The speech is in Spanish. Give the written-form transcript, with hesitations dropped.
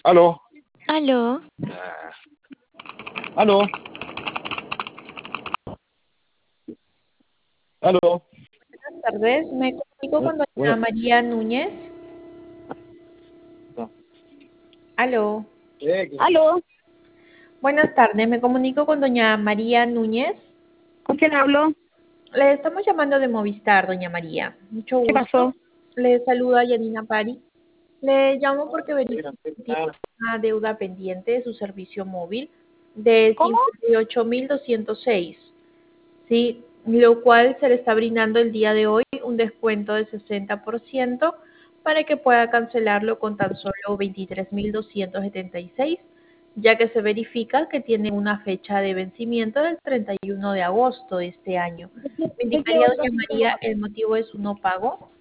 Aló, Aló, aló, aló. Buenas tardes, me comunico con doña Bueno, María Núñez. Aló. Aló, Buenas tardes, me comunico con doña María Núñez. ¿con quién hablo? Le estamos llamando de Movistar, doña María. Mucho ¿Qué gusto. pasó? Le saluda Yanina Pari. Le llamo porque verifico que tiene una deuda pendiente de su servicio móvil de ¿Cómo? 58.206. Sí, lo cual se le está brindando el día de hoy un descuento de 60% para que pueda cancelarlo con tan solo 23.276, ya que se verifica que tiene una fecha de vencimiento del 31 de agosto de este año. ¿Me ¿De qué indicaría, otro doña sistema? María, el motivo de su no pago?